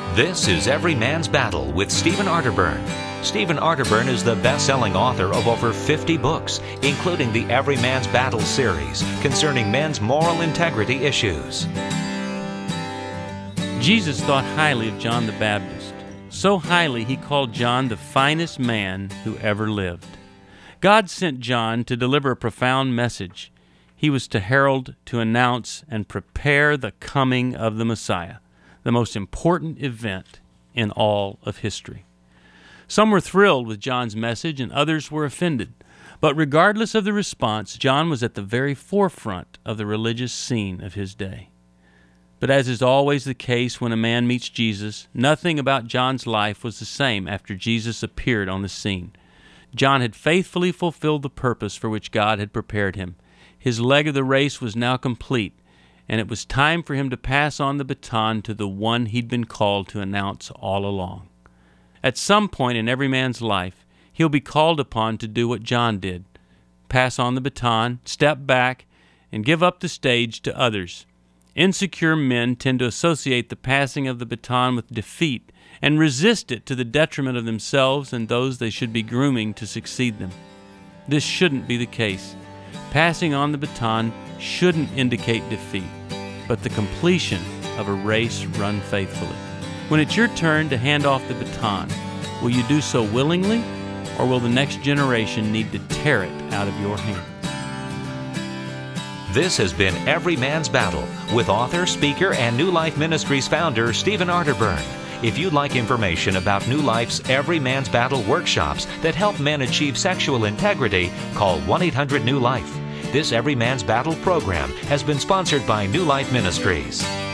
This is Every Man's Battle with Stephen Arterburn. Stephen Arterburn is the best-selling author of over 50 books, including the Every Man's Battle series concerning men's moral integrity issues. Jesus thought highly of John the Baptist. So highly he called John the finest man who ever lived. God sent John to deliver a profound message. He was to herald, to announce, and prepare the coming of the Messiah, the most important event in all of history. Some were thrilled with John's message and others were offended. But regardless of the response, John was at the very forefront of the religious scene of his day. But as is always the case when a man meets Jesus, nothing about John's life was the same after Jesus appeared on the scene. John had faithfully fulfilled the purpose for which God had prepared him. His leg of the race was now complete, and it was time for him to pass on the baton to the one he'd been called to announce all along. At some point in every man's life, he'll be called upon to do what John did, pass on the baton, step back, and give up the stage to others. Insecure men tend to associate the passing of the baton with defeat and resist it to the detriment of themselves and those they should be grooming to succeed them. This shouldn't be the case. Passing on the baton shouldn't indicate defeat, but the completion of a race run faithfully. When it's your turn to hand off the baton, will you do so willingly, or will the next generation need to tear it out of your hand? This has been Every Man's Battle with author, speaker, and New Life Ministries founder Stephen Arterburn. If you'd like information about New Life's Every Man's Battle workshops that help men achieve sexual integrity, call 1-800-NEW-LIFE. This Every Man's Battle program has been sponsored by New Life Ministries.